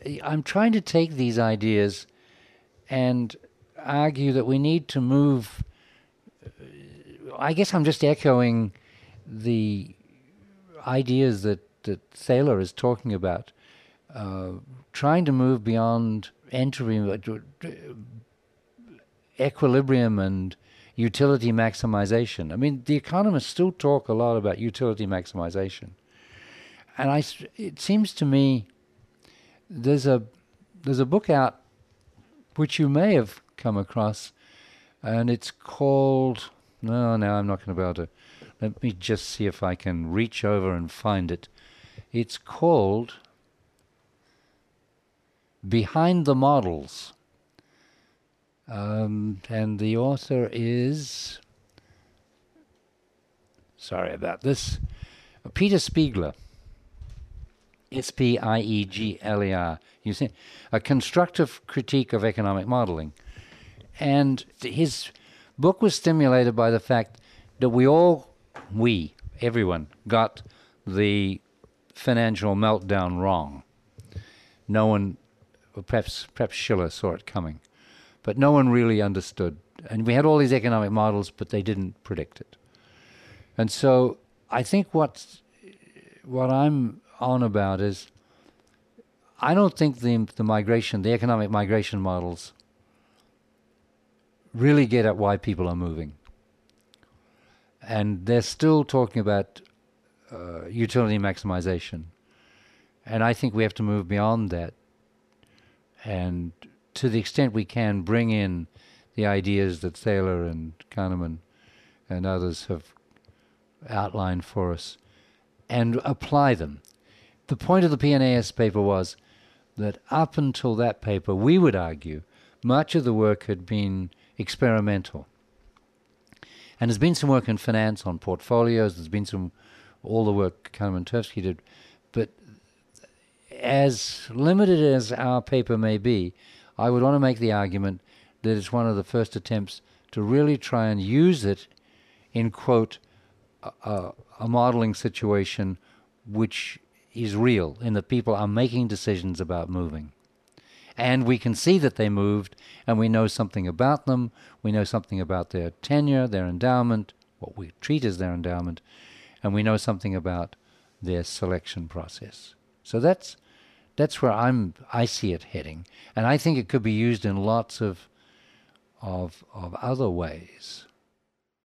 I'm trying to take these ideas and argue that we need to move. I guess I'm just echoing the ideas that Thaler is talking about, uh, trying to move beyond entering equilibrium and utility maximization. I mean, the economists still talk a lot about utility maximization, and it seems to me there's a there's a book out which you may have come across, and it's called. No, now I'm not going to be able to. Let me just see if I can reach over and find it. It's called Behind the Models, and the author is. Sorry about this. Peter Spiegler. Spiegler. You see, a constructive critique of economic modeling. And his book was stimulated by the fact that everyone, got the financial meltdown wrong. No one, perhaps Schiller saw it coming, but no one really understood. And we had all these economic models, but they didn't predict it. And so I think what I'm on about is I don't think the economic migration models really get at why people are moving. And they're still talking about utility maximization. And I think we have to move beyond that. And to the extent we can, bring in the ideas that Thaler and Kahneman and others have outlined for us and apply them. The point of the PNAS paper was that up until that paper, we would argue, much of the work had been experimental. And there's been some work in finance on portfolios, there's been all the work Kahneman Tversky did, but as limited as our paper may be, I would want to make the argument that it's one of the first attempts to really try and use it in, quote, a modeling situation which is real, in that people are making decisions about moving. And we can see that they moved, and we know something about them. We know something about their tenure, their endowment, what we treat as their endowment, and we know something about their selection process. So that's where I see it heading, and I think it could be used in lots of other ways.